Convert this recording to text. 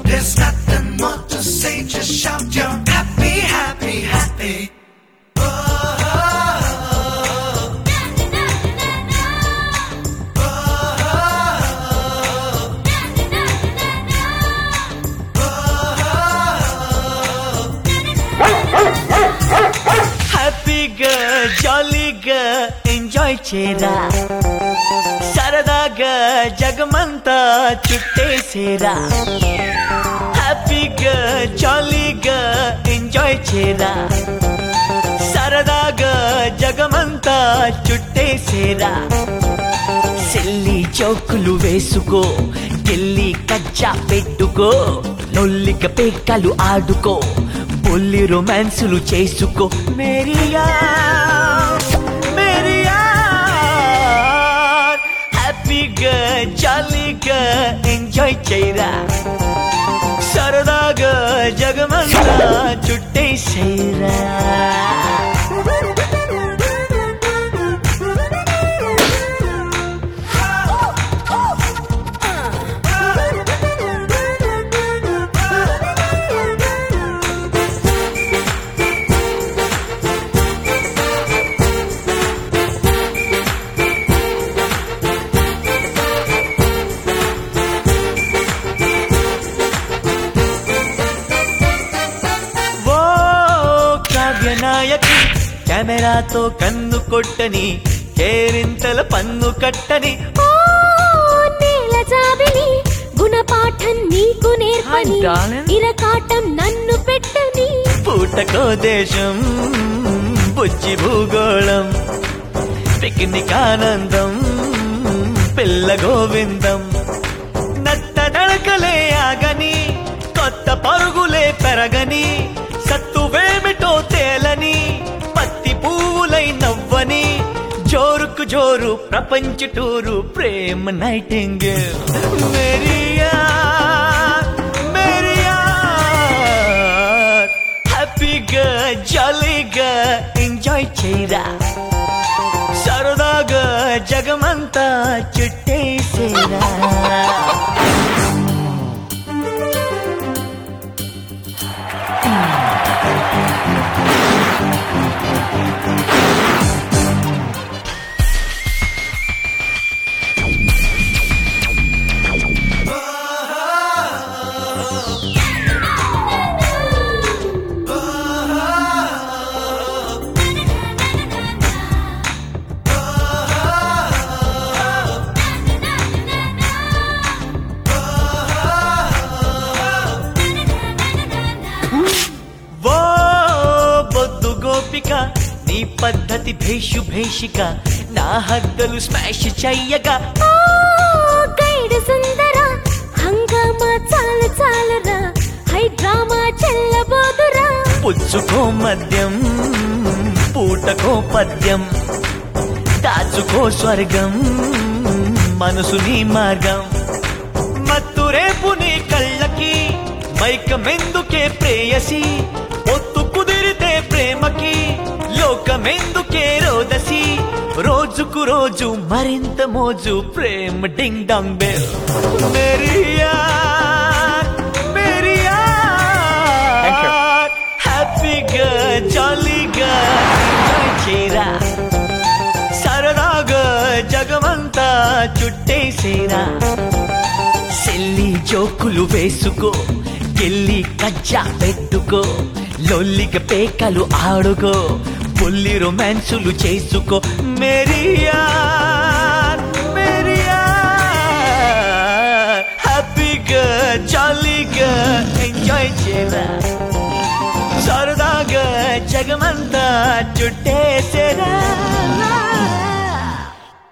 There's nothing more to say, just shout your happy, happy, happy. హ్యాపీగా జాలీగా enjoy చేయరా సరదాగా జగమంతా చుట్టేసేరా హ్యాపీగా జాలీగా ఎంజాయ్ చేయరా సరదాగా జగమంతా చుట్టేసేరా సెల్లి చౌకులు వేసుకో గిల్లి కచ్చా పెట్టుకో లొల్లిక పేకలు ఆడుకో బొల్లి రొమాన్సులు చేసుకో మేరియా మేరియా హ్యాపీగా జాలీగా ఎంజాయ్ చేయరా సరదాగా జగమంతా చుట్టేసేరా నాయకి కెమెరాతో కన్ను కొట్టని కేరింతల పన్ను కట్టని గుణపాఠం నీకు నేర్పని ఇరకాటం నన్ను పెట్టని పూటకో దేశం బుజ్జి భూగోళం పిక్నిక్ ఆనందం పిల్ల గోవిందం నట్ట నడకలే ఆగని కొత్త పరుగులే పెరగని సత్తువేమిటో తేలని పత్తి పువ్వులై నవ్వని జోరుకు జోరు ప్రపంచ టూరు ప్రేమ నైటింగేల్ మేరియా మేరియా హ్యాపీగా జాలీగా ఎంజాయ్ చేయరా సరదాగా జగమంతా చుట్టేసేరా నీ పద్ధతి భేషు భేషిక నా హద్దలు స్మాష్ చెయ్యగా గైడ్ సుందర హంగామా చాలు చాలరా హై డ్రామా చెల్లబోదురా పుచ్చుకో మద్యం పూటకో పద్యం దాచుకో స్వర్గం మనసు నీ మార్గం మత్తు రేపు నీ కళ్ళకి మైకమెందుకే ప్రేయసి ఒత్తు కుదిరితే ప్రేమకి లోకమెందుకే రోదసి రోజుకు రోజు మరింత మోజు ప్రేమ ding dong bell Maria Maria హ్యాపీగా జాలీగా ఎంజాయ్ చేయరా సరదాగా జగమంతా చుట్టేసేరా సెల్లి జోకులు వేసుకో గిల్లి కజ్జా పెట్టుకో లొల్లిక పేకలు ఆడుకో బొల్లి రొమాన్సులు చేసుకో మేరియా మేరియా హ్యాపీగా జాలీగా ఎంజాయ్ చేయరా సరదాగా జగమంతా చుట్టే